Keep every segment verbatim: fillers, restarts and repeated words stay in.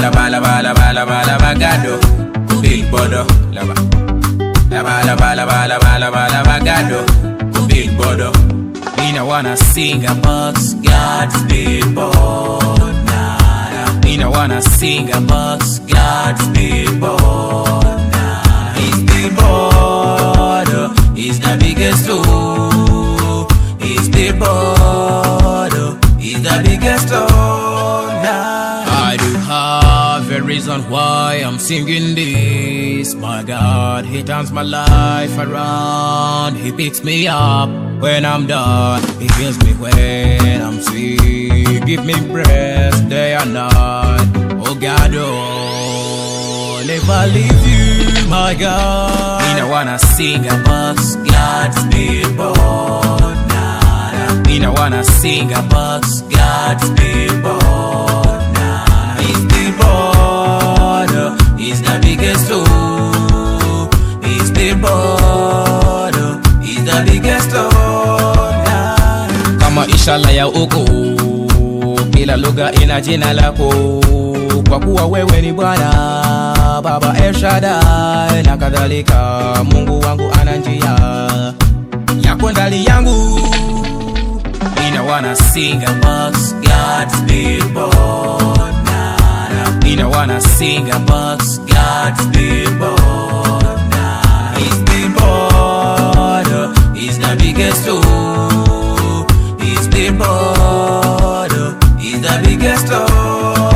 la ba la ba la ba la ba la ba gado. Billboardo, la ba. La ba la ba la ba la ba la ba la ba gado. Billboardo. Me no wanna sing amongst God's billboard. Nah. Me no wanna sing amongst God's billboard. Nah. His billboard is the biggest oh. His billboard is the biggest oh. Nah. I do have a reason why I'm singing this. My God, He turns my life around. He picks me up when I'm done. He heals me when I'm sick. Give me breath day and night. Oh God, oh, never leave you, my God. Me no wanna sing amongst God's billboard. Nah. Me no wanna sing amongst God's billboard. Nah. His billboard is the biggest oh. His billboard is the biggest oh. Nah. Kama ishara ya uko, kila lugha ina jina lako. Kwa kuwa wewe ni Bwana, Baba El Shaddai na kadhalika. Mungu wangu ana njia yako ndani yangu. Me no wanna sing amongst God's billboard. Nah. Me no wanna sing amongst God's billboard. Nah. His billboard is the biggest oh. His billboard is the biggest oh.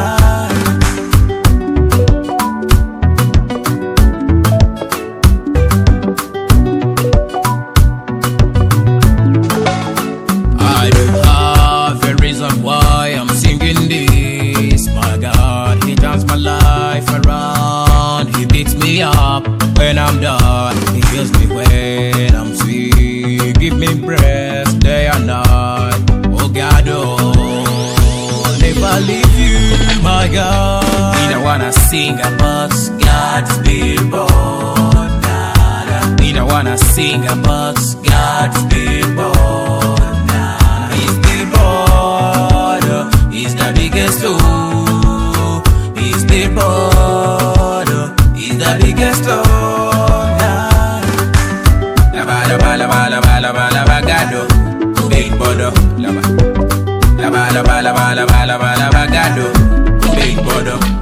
I don't have a reason why I'm singing this. My God, He turns my life around. He picks me up when I'm done. He heals me when I'm sick. Give me breath day and night. Oh God, oh, never leave you, my God. Me no wanna sing amongst God's billboard. Nah. Me no wanna sing amongst God's billboard. Nah. His billboard is the biggest oh. His billboard is the biggest oh. Nah. La ba la ba la ba la ba la ba la ba gado. Billboardo, la ba. La ba la ba la ba la ba la ba la ba gado. Billboardo.